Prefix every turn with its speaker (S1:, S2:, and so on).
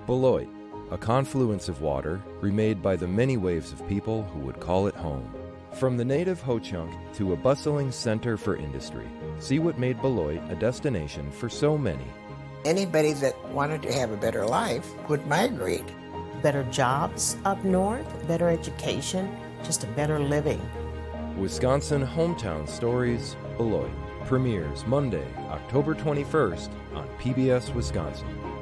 S1: Beloit, a confluence of water remade by the many waves of people who would call it home. From the native Ho-Chunk to a bustling center for industry, see what made Beloit a destination for so many.
S2: Anybody that wanted to have a better life would migrate.
S3: Better jobs up north, better education, just a better living.
S1: Wisconsin Hometown Stories, Beloit, premieres Monday, October 21st on PBS Wisconsin.